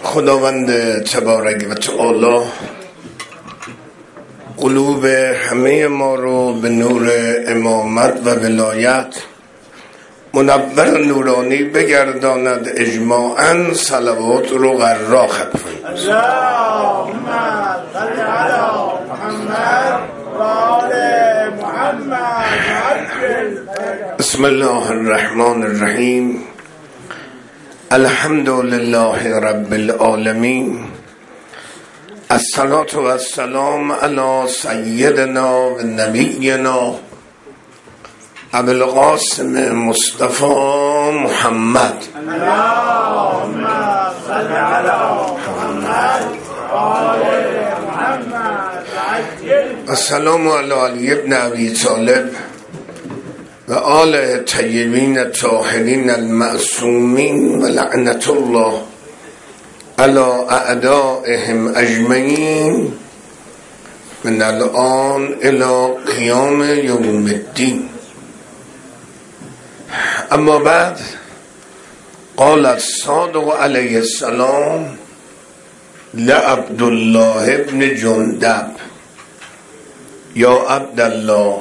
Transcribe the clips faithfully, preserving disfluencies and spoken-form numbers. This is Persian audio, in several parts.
خداوند تبارک و تعالی قلوب همه ما رو به نور امامت و ولایت منور نورانی بگرداند. اجماعاً صلوات رو غرا ختم کنید. اللهم صل علی محمد و آل محمد. بسم الله الرحمن الرحیم. الحمد لله رب العالمین. الصلاة و السلام علی سیدنا و نبینا ابو القاسم مصطفی محمد. اللهم صل علی محمد و آل محمد. السلام علی علی ابن ابی طالب و آل طیبین الطاهرین المعصومین و لعنت الله علی اعدائهم اجمعین من الان الی قیام یوم الدین. اما بعد، قال الصادق علیه السلام لعبدالله ابن جندب یا عبدالله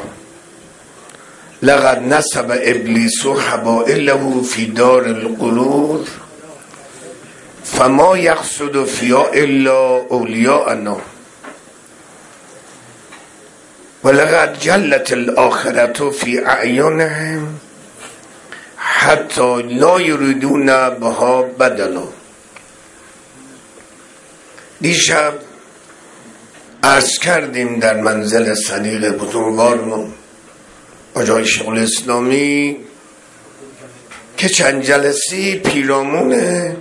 لقد نصب ابلیس حبائله فی دار القرور فما یقصد فیها الا اولیاءنا ولقد جلت الاخرة فی اعینهم حتی لا یریدون بها بدلا. دیشب عرض کردیم در منزل صدیق بزرگوارمون آجای شیخ الاسلامی که چند جلسی پیرامون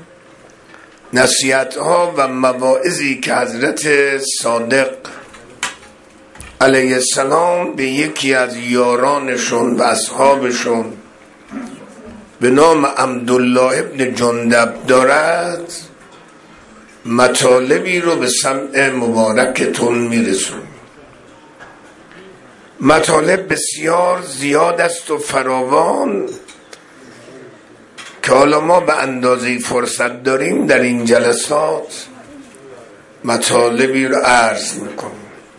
نصیحت ها و مواعظی که حضرت صادق علیه السلام به یکی از یارانشون و اصحابشون به نام عبدالله ابن جندب دارد، مطالبی رو به سمع مبارکتون میرسون. مطالب بسیار زیاد است و فراوان که حالا ما به اندازه فرصت داریم در این جلسات مطالبی رو عرض میکنم.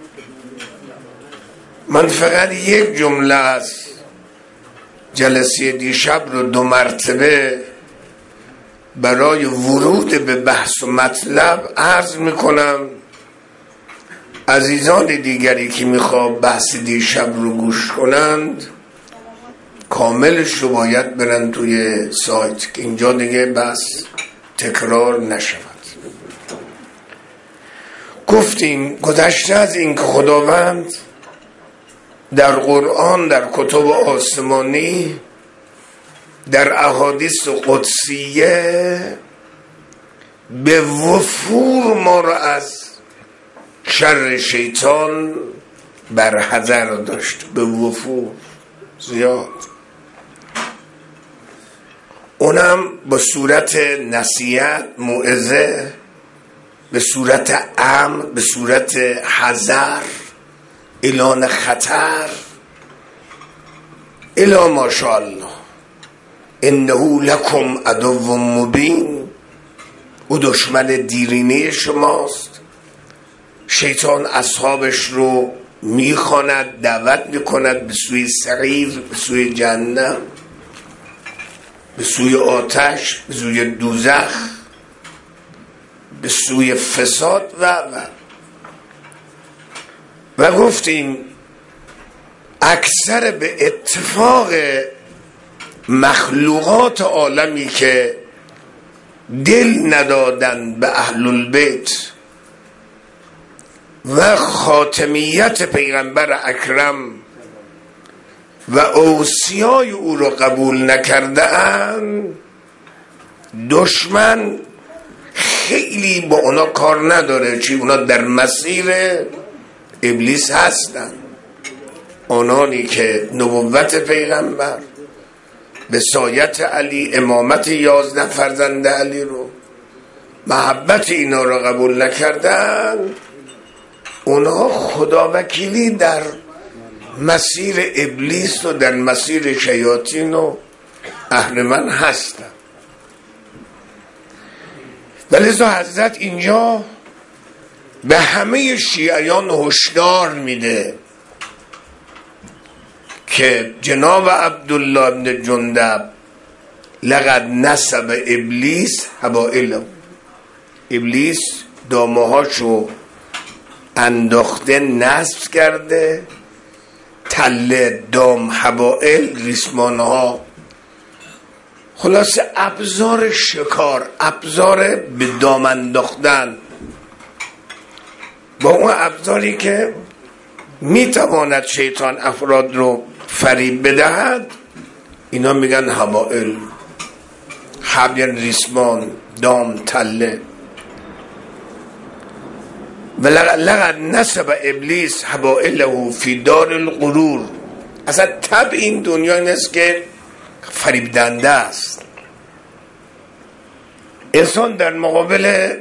من فقط یک جمله از جلسه دیشب رو دو مرتبه برای ورود به بحث و مطلب عرض میکنم. عزیزان دیگری که میخواد بحث دیشب رو گوش کنند کاملش رو باید برن توی سایت که اینجا دیگه بحث تکرار نشود. گفتیم گذشته از این که خداوند در قرآن، در کتب آسمانی، در احادیث قدسیه به وفور ما را از شر شیطان بر حذر داشت. به وفور زیاد، اونم به صورت نصیحت، موعظه، به صورت امر، به صورت حذر، اعلان خطر. الا ماشاءالله انه لکم عدو مبین. او دشمن دیرینه شماست. شیطان اصحابش رو میخواند، دعوت میکند به سوی سعیر، به سوی جهنم، به سوی آتش، به سوی دوزخ، به سوی فساد و و و گفتیم اکثر به اتفاق مخلوقات عالمی که دل ندادن به اهل البیت و خاتمیت پیغمبر اکرم و اوصیای او رو قبول نکرده اند، دشمن خیلی با اونا کار نداره، چی اونا در مسیر ابلیس هستن. آنانی که نبوت پیغمبر، وصایت علی، امامت یازده فرزند علی رو، محبت اینا رو قبول نکردن، اونا خدا وکیلی در مسیر ابلیس و در مسیر شیاطین و اهرمن هستن. ولذا حضرت اینجا به همه شیعیان هشدار میده که جناب عبدالله ابن جندب لقد نسب ابلیس حبائله، ابلیس دامهاشو انداخته نصب کرده، تله دام حبائل ریسمانها، خلاصه ابزار شکار، ابزار به دام انداختن، با اون ابزاری که میتواند شیطان افراد رو فریب بدهد، اینا میگن حبائل، حبل ریسمان، دام، تله. و لقد نسب ابلیس حبائله فی دار الغرور. اصلا طبع این دنیا این است که فریب دنده است. انسان در مقابل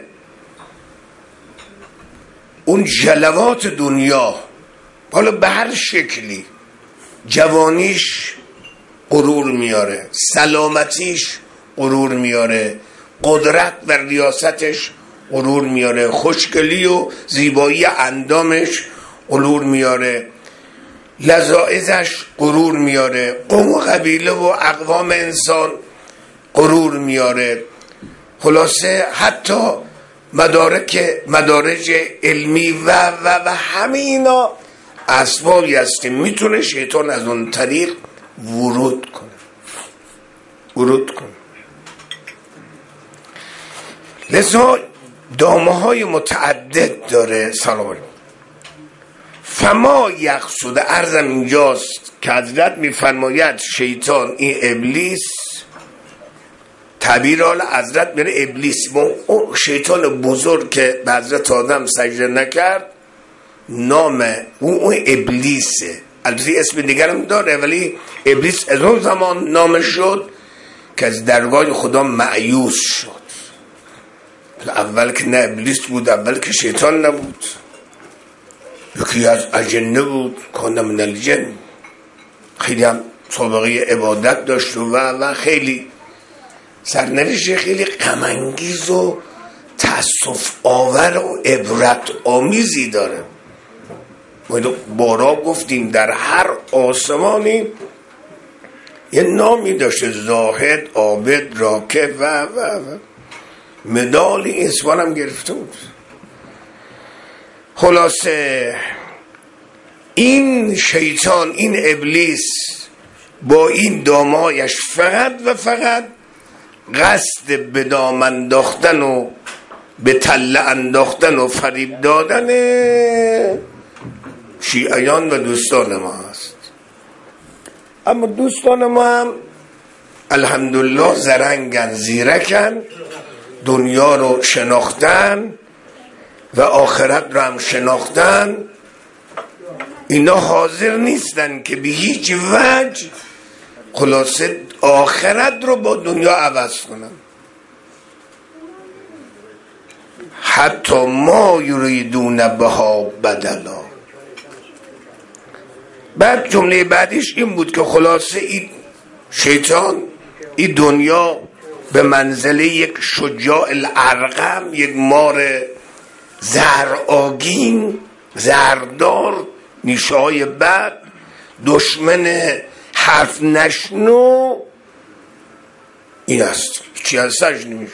اون جلوات دنیا، حالا به هر شکلی، جوانیش غرور میاره، سلامتیش غرور میاره، قدرت و ریاستش غرور میاره، خوشگلی و زیبایی اندامش غرور میاره، لذاعزش غرور میاره، قوم و قبیله و اقوام انسان غرور میاره. خلاصه حتی مدارک مدارج علمی و و و همه اینا اسبابی است که میتونه شیطان از اون طریق ورود کنه ورود کنه لذا دامه های متعدد داره. سلام علیکم. فما یقصد، عرضم اینجاست که حضرت میفرماید شیطان، این ابلیس، تعبیر حال حضرت میره ابلیس، اون شیطان بزرگ که به حضرت آدم سجده نکرد، نام اون اون ابلیسه. البته اسم دیگرم داره ولی ابلیس از اون زمان نامش شد که از درگاه خدا مایوس شد. اول که نه ابلیس بود، اول که شیطان نبود، یکی از الجنه بود، کان من الجن، خیلی هم سابقه عبادت داشت و و خیلی سرنوشت خیلی غم انگیز و تأسف آور و عبرت آمیزی داره. ما بارا گفتیم در هر آسمانی یه نامی داشته، زاهد، عابد، راکع و و و مدال این اسوان هم گرفته بود. خلاصه این شیطان، این ابلیس با این دامایش فقط و فقط قصد به دام انداختن و به تله انداختن و فریب دادن شیعیان و دوستان ما هست. اما دوستان ما هم الحمدلله زرنگن، زیرکن، دنیا رو شناختن و آخرت رو هم شناختن. اینا حاضر نیستن که به هیچ وجه خلاصه آخرت رو با دنیا عوض کنن. حتی ما یریدون بها بدلا. بعد جمله بعدیش این بود که خلاصه این شیطان، این دنیا به منزله یک شجاع الارقم، یک مار زهرآگین، زهردار، نیشه‌های بد، دشمن حرف نشنو، این است، چی از سجن نمیشه.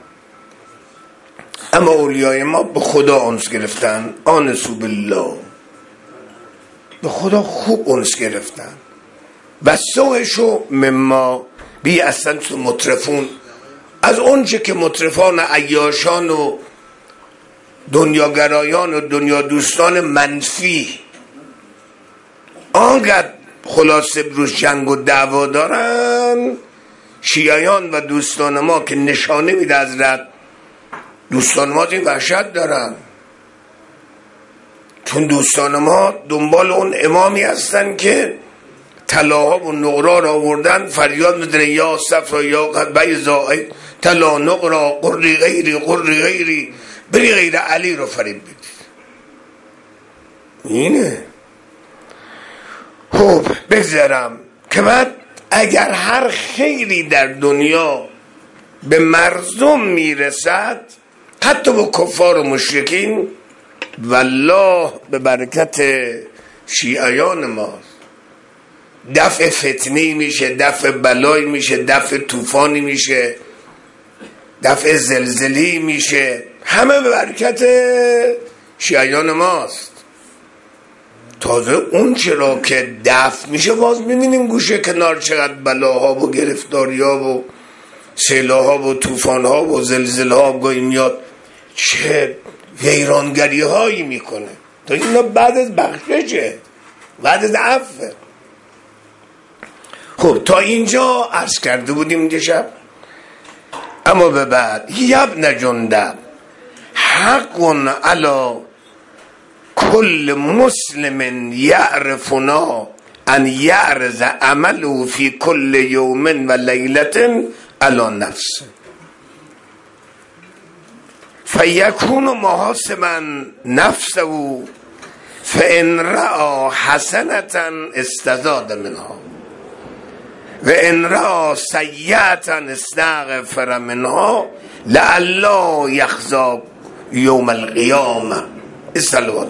اما اولیای ما به خدا انس گرفتن، آنسو بالله، به خدا خوب انس گرفتن. و سوشو مما بی اصلا تو مطرفون، از اونچه که مطرفان عیاشان و دنیاگرایان و دنیا دوستان منفی آنقدر خلاصه بروش جنگ و دعوا دارن، شیعیان و دوستان ما که نشانه میده حضرت دوستان ما این وحشت دارن، چون دوستان ما دنبال اون امامی هستن که طلاها و نقرا را آوردن، فریاد میدن یا صفرا یا بیضا طلا نقرا قری غیری قری غیری، بری غیر علی رو فریب بدید. اینه. خب بگذارم که بعد اگر هر خیری در دنیا به مردم میرسد حتی با کفار و مشرکین. والله به برکت شیعیان ماست دفع فتنی میشه، دفع بلایی میشه، دفع طوفانی میشه، دفع زلزلی میشه، همه به برکت شیعیان ماست. تازه اون چرا که دفع میشه باز میبینیم گوشه کنار چقدر بلاها و گرفتاریها و سیلاها و طوفانها و زلزلها گاهی میاد چه ویرانگری هایی میکنه. تا اینا بعد از بخششه، بعد از عفو. خب تا اینجا عرض کرده بودیم دیشب. اما به بعد یبن جندب حق علی کل مسلم یعرفنا ان یعرض عمله فی کل یوم و لیلت علی نفسه فیکون محاسبا نفسه فان رأى حسنة استزاد منها و ان رأى سیئة استغفر منها لعله یخزی یوم القیامه. الصلوات.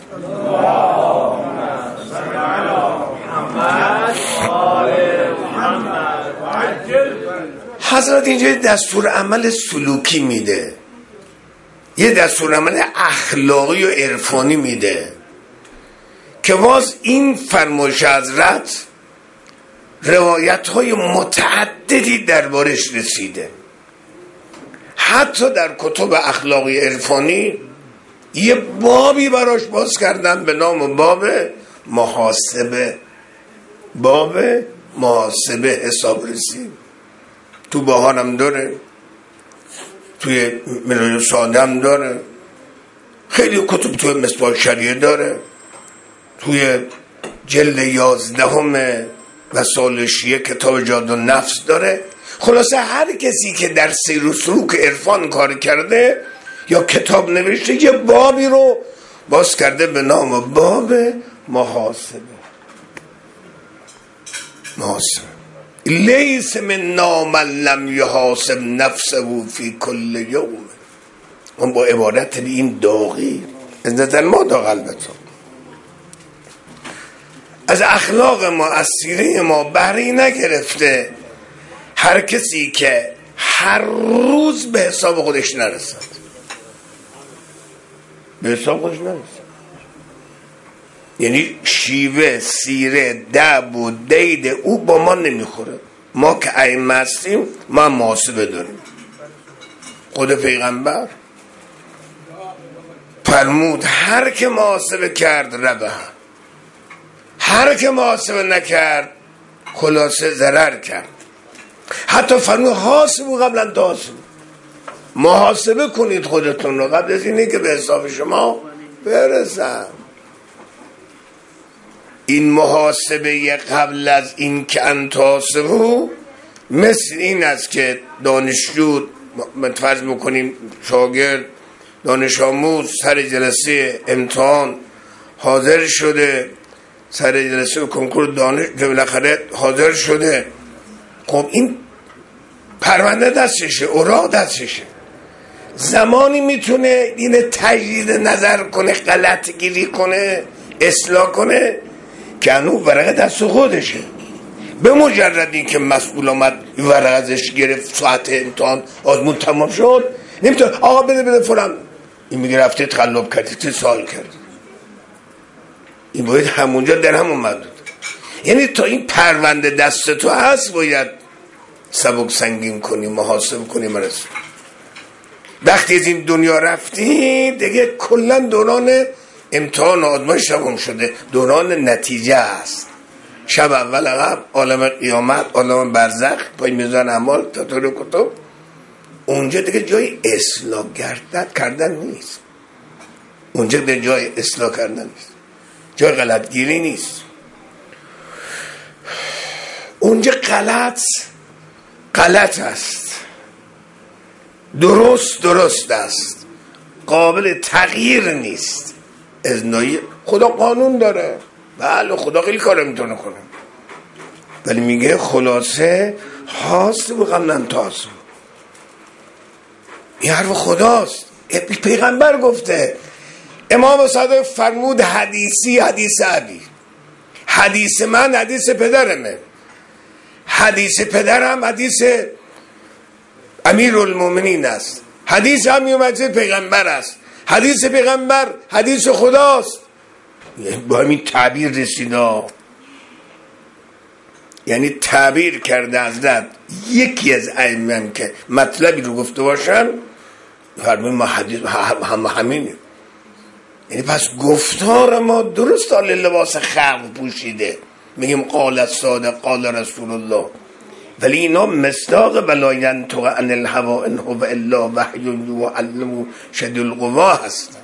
اللهم صل على محمد و آل محمد و عجل. حضرت اینجا دستور عمل سلوکی میده، یه دستور عمل اخلاقی و عرفانی میده که باز این فرمایش حضرت روایت های متعددی دربارش رسیده. حتی در کتب اخلاقی عرفانی یه بابی براش باز کردن به نام باب محاسبه، باب محاسبه حسابرسی. تو بهار هم داره، توی منهج ساده هم داره، خیلی کتب توی مصباح شریعه داره، توی جلد یازدهم وسائل شیعه کتاب جهاد النفس داره. خلاصه هر کسی که در سیر و سلوک عرفان کار کرده یا کتاب نوشته یه بابی رو باز کرده به نام باب محاسبه. محاسبه لیس من نام لم یحاسب نفسه فی کل یوم. اون با عبارت این داغی از نظر ما داغ، البته از اخلاق ما، از سیره ما بهره نگرفته هر کسی که هر روز به حساب خودش نرسد، به حساب خودش نرسد. یعنی شیوه سیره دب و دید او با ما نمیخوره. ما که ائمه هستیم ما محاسبه داریم. خود پیغمبر فرمود هر که محاسبه کرد ربح، هر که محاسبه نکرد خلاصه ضرر کرد. حتی فرمود حاسبو قبل ان تحاسبوا، محاسبه کنید خودتون رو قبل از اینه که به حساب شما برسن. این محاسبه قبل از این که ان تحاسبوا مثل این است که دانشجو فرض میکنیم شاگرد دانش آموز سر جلسه امتحان حاضر شده، سر جلسه کنکور دانش که بالاخره حاضر شده، خب این پرونده دستشه، اوراق دستشه، زمانی میتونه این تجدید نظر کنه، غلط گیری کنه، اصلاح کنه که انو ورقه دست خودشه. به مجرد این که مسئول آمد ورقه ازش گرفت، ساعت امتحان آزمون تمام شد، نمیتونه آقا بده بده فلان، این میگه رفته تقلب کردی، تی سال کرد. این باید همونجا در همون محدود. یعنی تا این پرونده دست تو هست باید سبک سنگین کنی، محاسب کنی. مرسول وقتی از این دنیا رفتی دیگه کلا دوران امتحان و آزمایش تمام شده، دوران نتیجه است. شب اول عقب، عالم قیامت، عالم برزخ، پای میزان اعمال تا طور کتب. اونجا دیگه جای اصلاح کردن نیست، اونجا دیگه جای اصلاح کردن نیست، جای غلط گیری نیست. اونجا غلط غلط است، درست درست است، قابل تغییر نیست. ازنایی خدا قانون داره، بله خدا خیلی کار میتونه کنه، ولی میگه خلاصه حاسب قبل ان تحاسب. این حرف خداست. پیغمبر گفته. امام صادق فرمود حدیثی حدیث ابی، حدیث من حدیث پدرمه، حدیث پدرم حدیث امیرالمومنین است، حدیث امیر مسجد پیغمبر است، حدیث پیغمبر حدیث خداست. با همین تعبیر رسیده، یعنی تعبیر کرده حضرت یکی از ائمه که مطلبی رو گفته باشن فرمود ما حدیث هم همینه. یعنی پس گفتار ما درست حال لباس خلق پوشیده، میگیم قال الصادق قال رسول الله، ولی اینا مصداق ولا ینطق عن الهوی ان هو الا وحی یعلمه شدید القوا هستن.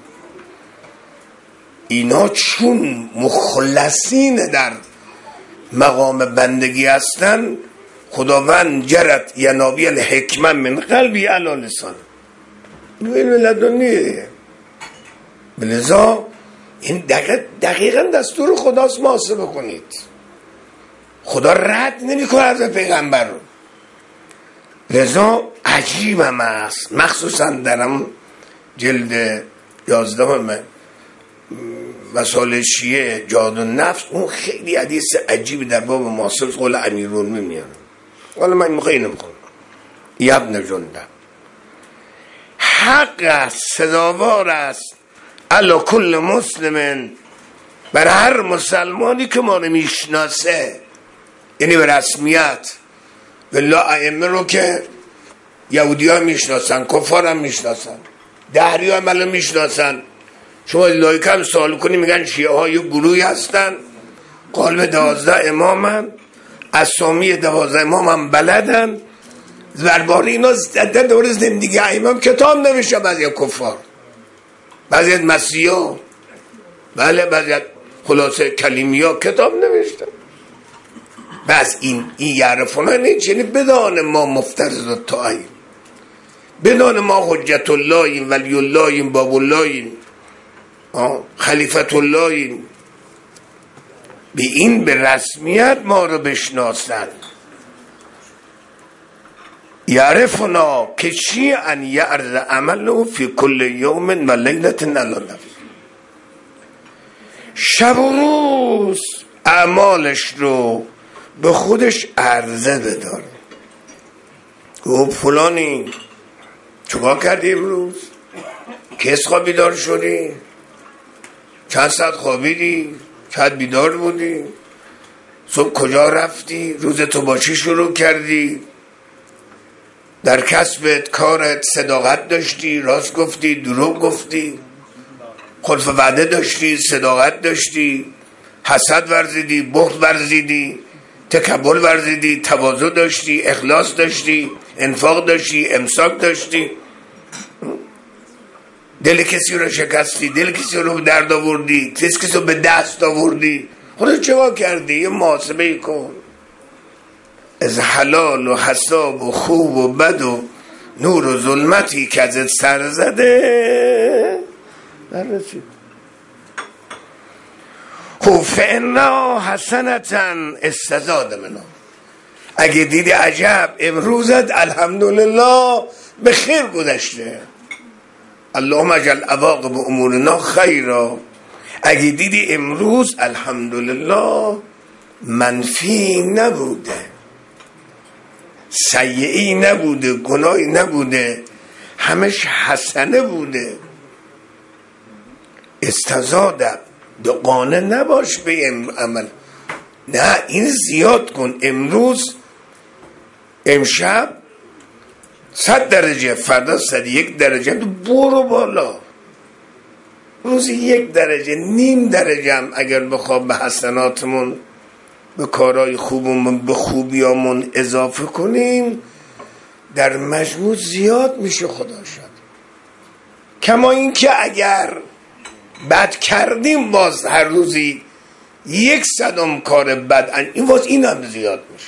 اینا چون مخلصین در مقام بندگی هستن، خداوند جرت ینابی الحکمه من قلبی علی لسان، این لدنیه. لذا این دقیق دقیقا دستور خداست محاسبه کنید. خدا رد نمی کنه از پیغمبر رو. لذا عجیب هم است، مخصوصا درم جلد یازدهم مسائل شیعه جهاد النفس، اون خیلی حدیث عجیبی در باب محاسبه قول امیرالمومنین میاره. حالا من موقعی نمیخونم. ابن جنده حق است، سزاوار است علی کل مسلم، بر هر مسلمانی که ما رو میشناسه، یعنی به رسمیت، والله ائمه رو که یهودی ها میشناسن، کفار هم میشناسن، دهری ها هم میشناسن. شما لایک هم سوال کنی میگن شیعه ها یک گروهی هستن قالب دوازده امام هم، اسامی دوازده امام هم بلدن، درباره اینا در دوره زندگی ائمه کتاب نوشته، بعضی کفار، بعضی از مسیحا، بله بعضی از خلاصه کلیمی ها کتاب نوشته. بس این این یعرفونه نیست، یعنی بدان ما مفترض الطاعیم، بدان ما حجت اللهیم، ولی اللهیم، باب اللهیم، خلیفت اللهیم، به این به رسمیت ما رو بشناسن. یعرفنا که چی ان یعرض عمله فی کل یوم و لیلت علی نفسه، شب و روز اعمالش رو به خودش عرضه بداره. گفت فلانی چکار کردی امروز؟ کس خواب بیدار شدی؟ چند ساعت خوابیدی؟ چند بیدار بودی؟ صبح کجا رفتی؟ روز تو با چی شروع کردی؟ در کسبت کارت صداقت داشتی؟ راست گفتی؟ دروغ گفتی؟ خلف وعده داشتی؟ صداقت داشتی؟ حسد ورزیدی؟ بخل ورزیدی؟ تکبر ورزیدی؟ تواضع داشتی؟ اخلاص داشتی؟ انفاق داشتی؟ امساک داشتی؟ دل کسی رو شکستی؟ دل کسی رو به درد آوردی؟ کسی رو به دست آوردی؟ خودت چه کردی؟ یه محاسبه کن. از حلال و حساب و خوب و بد و نور و ظلمتی که ازت سر زده بررسید. خب فانا حسنتن استزاد منها، اگه دیدی عجب امروزت الحمدلله به خیر گذشته، اللهم اجعل عواقب امورنا خیرا، اگه دیدی امروز الحمدلله منفی نبوده، سیئی نبوده، گناهی نبوده، همش حسنه بوده، استزاده، قانع نباش به عمل، نه این زیاد کن. امروز امشب صد درجه، فردا صد یک درجه، برو بالا. روزی یک درجه، نیم درجه هم اگر بخواب به حسناتمون، به کارهای خوبمون، به خوبیامون اضافه کنیم، در مجموع زیاد میشه. خدا شد. کما این که اگر بد کردیم باز هر روزی یک صدم کار بد، این باز این هم زیاد میشه.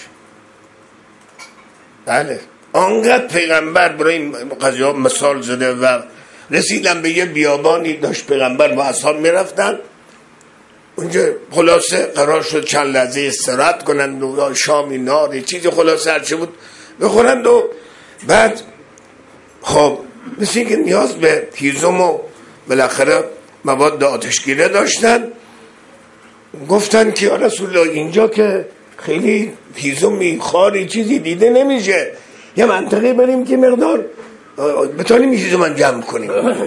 بله آنقدر پیغمبر برای این قضیه مثال زده و رسیدم به یه بیابانی داشت پیغمبر و اصحاب میرفتن اونجا، خلاصه قرار شد چند لحظه استراحت کنند و شامی ناری چیزی خلاصه هرچه بود بخورند و بعد خب مثل اینکه نیاز به هیزم و بالاخره مواد آتشگیره داشتن. گفتن که یا رسول الله اینجا که خیلی هیزمی خاری چیزی دیده نمیشه، یه منطقه بریم که مقدار بتانیم هیزم جمع کنیم.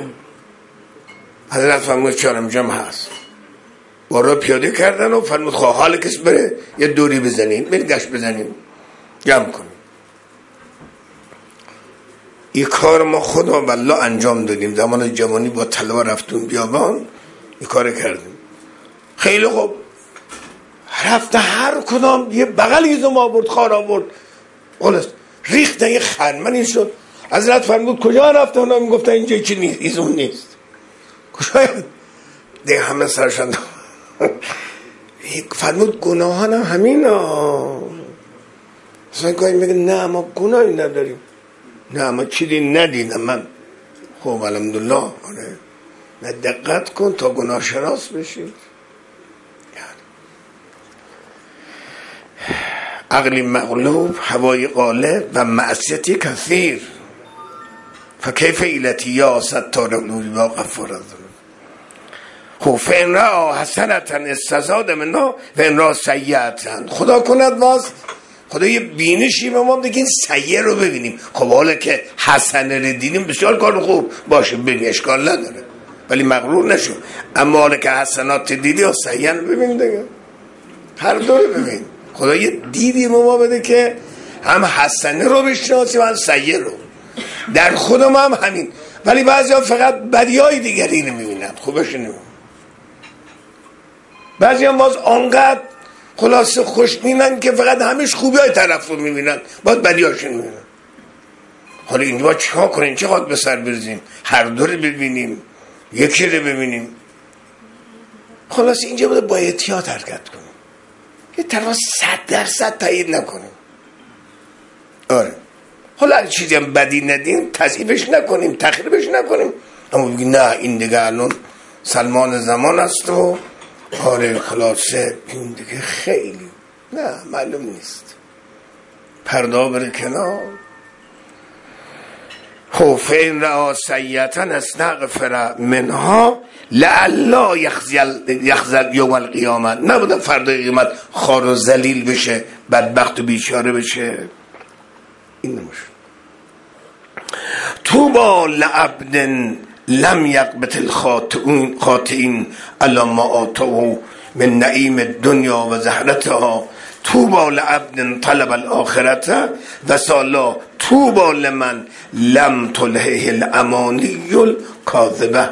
حضرت فرمود چارم جمع هست، بارا پیاده کردن و فرمود خواه حال کس بره یه دوری بزنیم، بریم گشت بزنیم جمع کنیم. این کار ما خدا والله انجام دادیم. زمان جوانی با طلا رفتون بیابان این کار کردیم. خیلی خوب رفته هر کدام یه بغل هیزم آورد، خار آورد، خلاص ریختن یه خرمنی شد. حضرت فرمود کجا رفته؟ اونا میگفتن اینجا چی نیست، هیزم نیست. کجا؟ دیگه همه سرشان فرمود گناهان هم همین ها. اصلا گاهی میگه نه ما گناهی نداریم، نه ما چیزی ندیدم من. خب الحمدلله. آره نه دقت کن تا گناه شناس بشید. عقلی مغلوب، هوای غالب و معصیتی کثیر، فکیف ایلتی یا ستار قلوبی با غفور الذنوب. خب فان را حسنتا استزاد منها و ان را سیئتا. خدا کند واس خدا یه بینشی به ما بگه این سیئه رو ببینیم. خب حالا که حسنه رو دیدیم بسیار کار خوب باشه، ببین اشکال نداره، ولی مغرور نشو. اما حالا که حسنات دیدی و سیئه رو ببین دیگه، هر دو رو ببین. خدا یه دیدی به ما بده که هم حسنه رو بشناسیم هم سیئه رو. در خود ما هم همین، ولی بعضی ها فقط بدی های دیگری رو میبینن، خوبش نمیبینن. بعضی هم باز آنقدر خلاصه خوشبینن که فقط همیش خوبی های طرف رو میبینن، باز بدی هاشون میبینن. حالا این باید چه کنیم؟ چه خواهد به سر برزیم؟ هر دو رو ببینیم، یکی رو ببینیم. خلاصه اینجا باید با احتیاط حرکت کنیم، یه طرف صد درصد تایید نکنیم. آره حالا چیزی هم بدی ندیم تضعیفش نکنیم، تخریبش نکنیم، اما بگیم نه این دیگه الان سلمان زمان است و آره خلاصه این دیگه خیلی نه معلوم نیست، پردا بره کنار. خوف این را سیئتا استغفر منها لعلا یخزل یوم القیامت. نبودن فردای قیامت خار و ذلیل بشه، بدبخت و بیچاره بشه. این نموش توبا لعبد لم یقبت الخاطئین الا ما آتوه من نعیم الدنیا و زهرتها. توبا لعبد طلب الاخرت و سالا توبا لمن لم تلهه الامانی الکاذبه.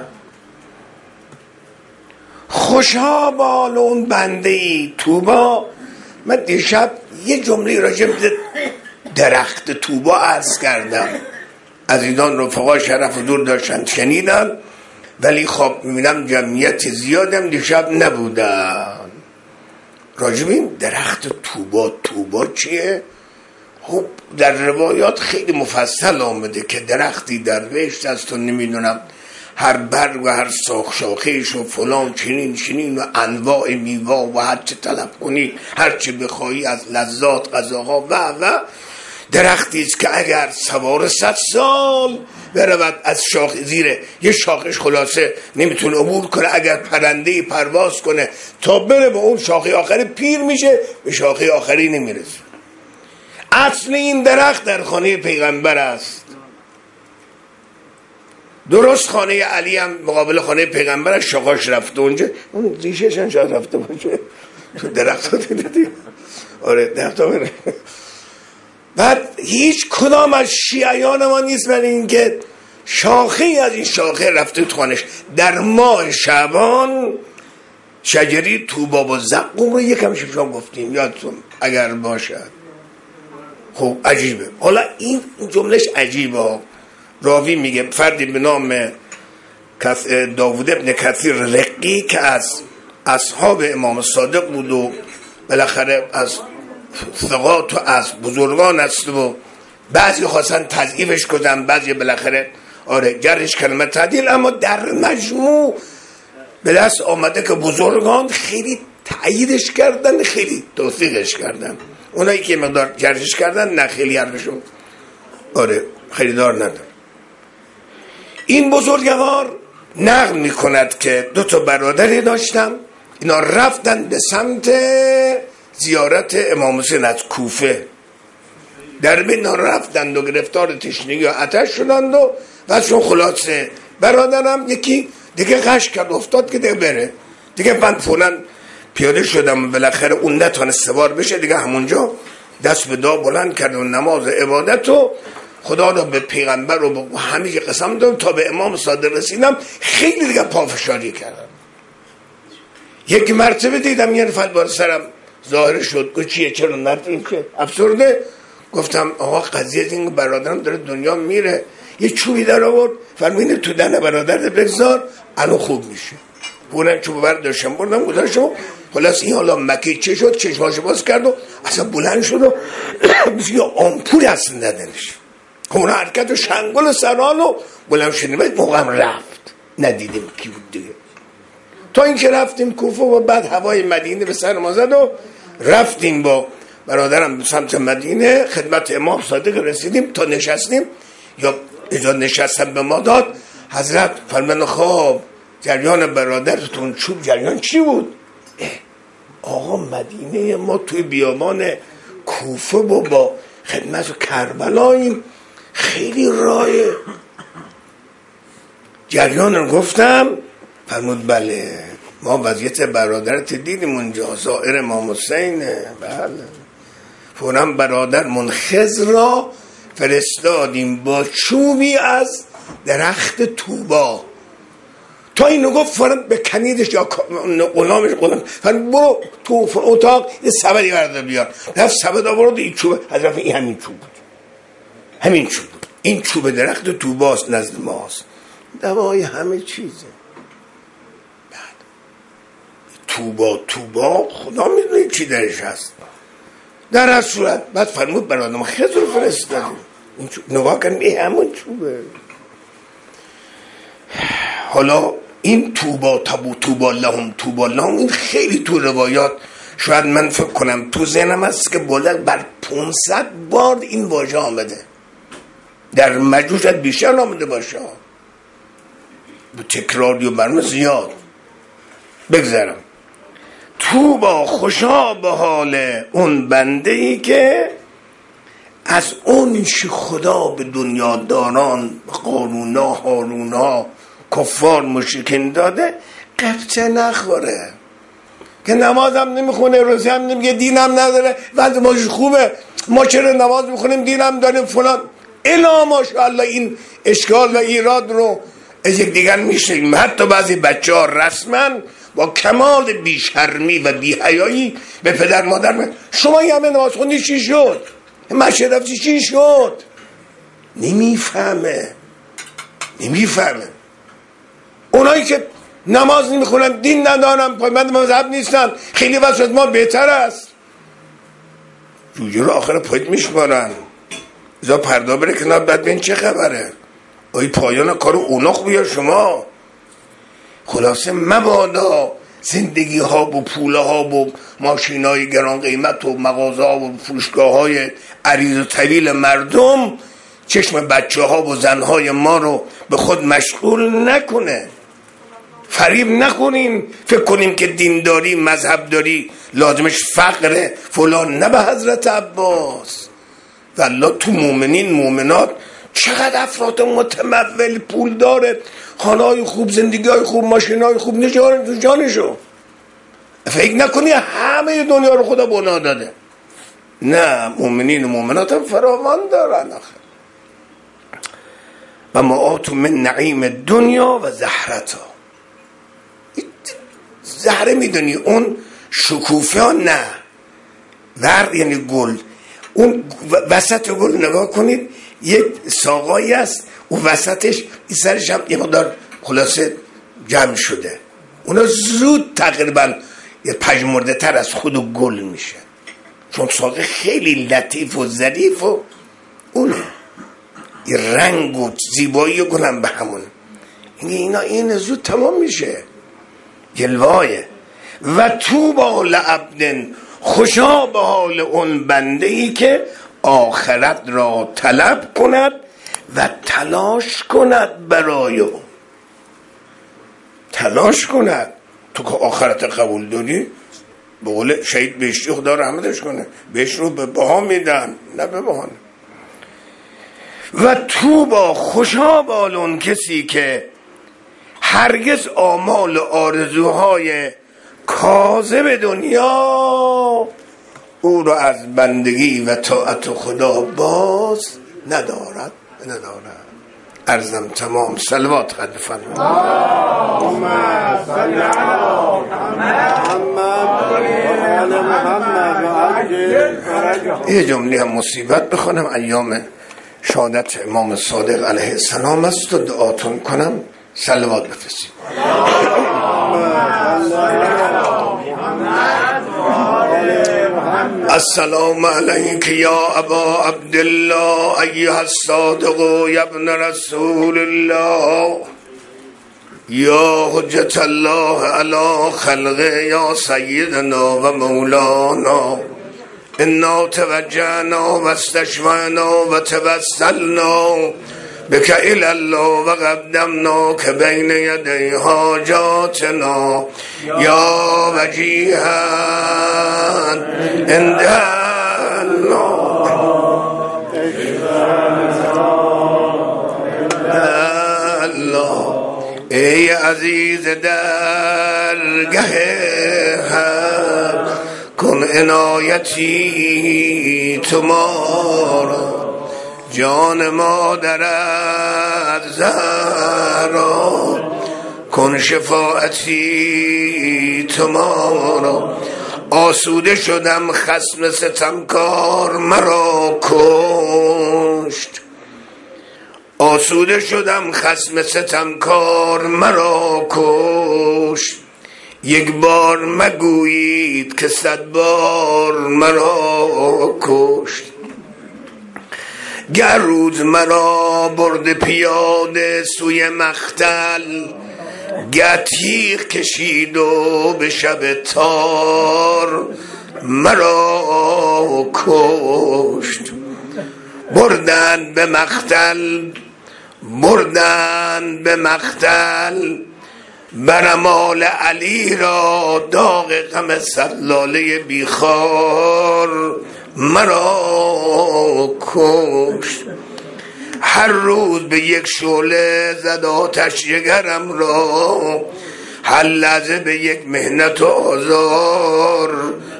خوشا بال اون بنده ای توبا. من دیشب یه جمله راجع به درخت توبا عرض کردم، عزیزان رفقا شرف حضور داشتن شنیدن، ولی خب میبینم جمعیت زیادم دیشب نبودن. راجع به این درخت توبا، توبا چیه؟ خب در روایات خیلی مفصل آمده که درختی در بهشت است و نمیدونم هر برگ و هر ساخ شاخهش و فلان چنین چنین و انواع میوه و هر چه طلب کنی هر چه بخوایی از لذات غذاها و و درختی است که اگر سوار صد سال برود از شاخ زیر یه شاخش خلاصه نمیتونه عبور کنه، اگر پرنده پرواز کنه تا بره به اون شاخه آخری پیر میشه، به شاخه آخری نمیرسه. اصل این درخت در خانه پیغمبر است. درست خانه علی هم مقابل خانه پیغمبر شاخاش رفته اونجا، اون ریشش هم شاید رفته باشه تو درخت ها دیدی. آره درخت ها بره. بعد هیچ کدام از شیعیان ما نیست برای این که شاخه از این شاخه رفته تو خانش. در ماه شعبان شجری توبا و زقوم رو یکم شما گفتیم یادتون اگر باشد. خب عجیبه. حالا این جملهش عجیبه. راوی میگه فردی به نام داوود ابن کثیر رقی که از اصحاب امام صادق بود و بالاخره از ثقات و از بزرگان است و بعضی خواستن تضعیفش کنن، بعضی بالاخره آره جرش کلمه تعدیل، اما در مجموع به دست آمده که بزرگان خیلی تأییدش کردن، خیلی توثیقش کردن. اونایی که مقدار جرشش کردن نه خیلی حرفشون آره خیلی دار نداره. این بزرگوار نقل می کند که دو تا برادری داشتم، اینا رفتن به سمت زیارت امام حسین از کوفه. در بین رفتند و گرفتار تشنگی و آتش شدند و بعدشون خلاصه برادرم یکی دیگه غش کرد افتاد که دیگه بره دیگه. من فوراً پیاده شدم، بالاخره اون نتونست سوار بشه دیگه، همونجا دست به دعا بلند کرد و نماز عبادت و خدا رو به پیغمبر و به همه که قسم دادم تا به امام صادق رسیدم. خیلی دیگه پافشاری کردم. یک مرتبه دیدم یه نفر بار سرم ظاهر شد، گفت چیه چرا نرفتین که افسرده؟ گفتم آقا قضیه این برادرم داره دنیا میره. یه چوبی در آورد فرمودین تو دهن برادر بگذار الان خوب میشه. پورن چوب برداشتم بردم گذاشتم. خلاص این حالا مکی چه شد؟ چشماشو باز کرد و اصلا بلند شد و مثل یه آمپول اصلا ندنش اون حرکت و شنگل و سران و بلند شدیم. بعد موقعم رفت ندیدیم کی بود دیگه، تا اینکه رفتیم کوفه و بعد هوای مدینه به سر ما زد و رفتیم با برادرم به سمت مدینه. خدمت امام صادق رسیدیم، تا نشستیم یا اجازه نشستم به ما داد. حضرت فرمان خواب جریان برادرتون چوب جریان چی بود؟ آقا مدینه ما توی بیابان کوفه و با خدمت کربلاییم، خیلی راه جریان رو گفتم. فرمود بله ما وضعیت برادرت دیدیم اونجا، زائر امام حسینه. بله. فوراً برادر منخز را فرستادیم با چوبی از درخت توبا. تا اینو گفت فوراً به کنیدش یا غلامش غلام فرمود برو تو اتاق یه سبدی برده بیار. رفت سبد آورد، این چوب حضرت این همین چوب بود، همین چوب بود. این چوب درخت توباست نزد ماست، دوای همه چیزه. بعد توبا توبا خدا میدونه چی درش هست. در هر صورت بعد فرمود برادرم خیلی رو فرستادیم. این چوب نگاه کن این همون چوبه. حالا این توبا تبو توبا لهم توبا لهم این خیلی تو روایات شاید من فکر کنم تو ذهنم هست که بلند بر پانصد بار این واژه آمده، در مجموع شاید بیشتر آمده باشه، به تکراری و برمه زیاد. بگذارم توبا خوشا به حال اون بنده ای که از اون چی خدا به دنیا داران قارونا هارونا کفار مشرکین داده قبطه نخوره، که نمازم نمیخونه، روزی هم نمیگه، دینم نداره، وقت ماش خوبه، ما چرا نماز میخونیم دینم داریم فلان الا ماشاءالله. این اشکال و ایراد رو از یک دیگر میشنیم. حتی بعضی بچه ها رسما با کمال بیشرمی و بیحیایی به پدر مادر میگن شما یه همه نماز خوندی چی شد؟ مشهد رفتی چی شد؟ نمیفهمه نمیفهمه اونایی که نماز نمیخونن، دین ندارن، پایبند مذهب نیستن، خیلی واسه از ما بهتر است. جوجه رو آخر پایت میشمارن، ازا پردا بره کنار بعد بین چه خبره؟ آی پایان کارو اونا خوبی یا شما؟ خلاصه مبادا زندگی ها و پوله ها و ماشین های گران قیمت و مغازه ها و فروشگاه های عریض و طویل مردم چشم بچه ها و زن های ما رو به خود مشغول نکنه. فریب نکنیم فکر کنیم که دینداری مذهبداری لازمش فقره فلان. نه به حضرت عباس والله تو مومنین مومنات چقدر افراد متمول پول داره، خانه های خوب، زندگی های خوب، ماشین های خوب، نجاره تو جانشو. فکر نکنی همه دنیا رو خدا بنا داده. نه مومنین و مومنات هم فراوان دارن آخه. و ما آتو من نعیم دنیا و زهرتا. زهره میدونی اون شکوفه ها نه ور یعنی گل، اون وسط گل نگاه کنید یک ساقایی است و وسطش این سرش هم یه مقدار خلاصه جمع شده، اونا زود تقریبا یه پژمرده تر از خود گل میشه چون ساقه خیلی لطیف و ظریف و اونه یه رنگ و زیبایی و گلم به همون اینا این زود تمام میشه جلوایه. و توبا لعبد خوشا به حال اون بنده ای که آخرت را طلب کند و تلاش کند برای او، تلاش کند. تو که آخرت قبول داری، به قول شهید بهشتی خدا رحمتش کنه، بهش رو به بها میدن نه به بهانه. و تو با خوشا بالون کسی که هرگز آمال و آرزوهای کاذب دنیا او رو از بندگی و طاعت خدا باز ندارد ندارد. عرضم تمام. صلوات خد بفرمایید. اللهم صل علی محمد و عجل فرجه. یه جمله هم مصیبت بخونم، ایام شهادت امام صادق علیه السلام است و دعاتون کنم. صلوات بفرستید. السلام علیک یا ابا عبدالله ایها الصادق یا ابن رسول الله یا حجت الله علی خلقه یا سیدنا و مولانا انا توجهنا و استشفعنا و توسلنا بك الى الله و قدمنا که بین یدی حاجاتنا یا وجیها عند الله. ای عزیز درگه حق کن عنایتی تو ما را، جان مادرت زهرا کن شفاعتی تو ما را. آسوده شدم خصم ستمکار مرا کشت، آسوده شدم خصم ستمکار مرا کشت. یک بار مگویید که صد بار مرا کشت. گر روز مرا برد پیاده سوی مقتل، گر تیغ کشید و به شب تار مرا کشت. بردن به مقتل، بردن به مقتل برمال علی را، داغ غم سلاله بیخار مرا کشت. هر روز به یک شعله زد آتش جگرم را، هر لحظه به یک محنت و آزار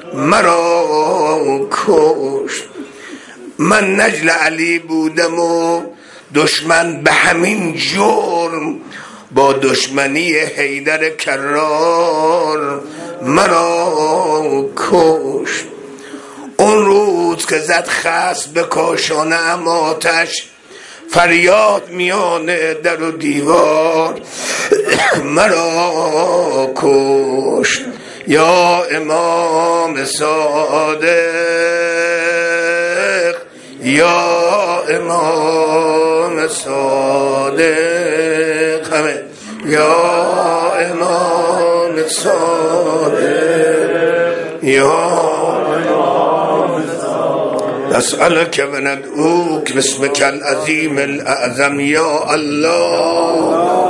مرا کشت. من نجل علی بودم و دشمن به همین جرم، با دشمنی حیدر کرار مرا کشت. اون روز که زد خصم به کاشانم آتش، فریاد میان در و دیوار مرا کشت. یا امام صادق، یا امام صادق، همه یا امام صادق، یا نسألك وندعوك باسمك العظيم الأعظم يا الله.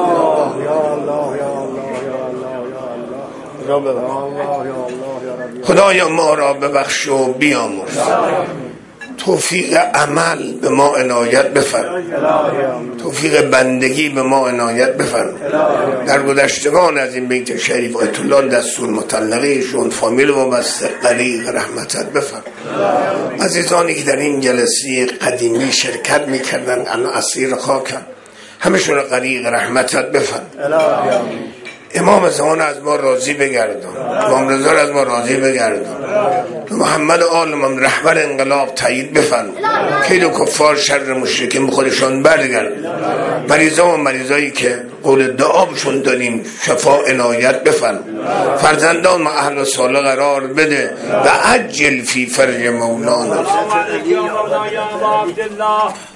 خدایا ما را ببخش و بیامرز، توفیق عمل به ما عنایت بفرما، توفیق بندگی به ما عنایت بفرما. در گذشتگان از این بیت شریف آیت الله دستور مطلقهشون فامیل و بسته غریق رحمتت بفرما. عزیزانی که در این جلسه قدیمی شرکت میکردن الان اسیر خاکن، همشون غریق رحمتت بفرما. امام زمان از ما راضی بگردان، امام رضا از ما راضی بگردان، محمد آل من رهبر انقلاب تایید بفرما. کید و کفار شر مشرکین خودشان برگرد. مریضا و مریضایی که قول دعا بشون داریم شفا عنایت بفرما. فرزندان ما اهل و صالح قرار بده و عجل فی فرج مولانا.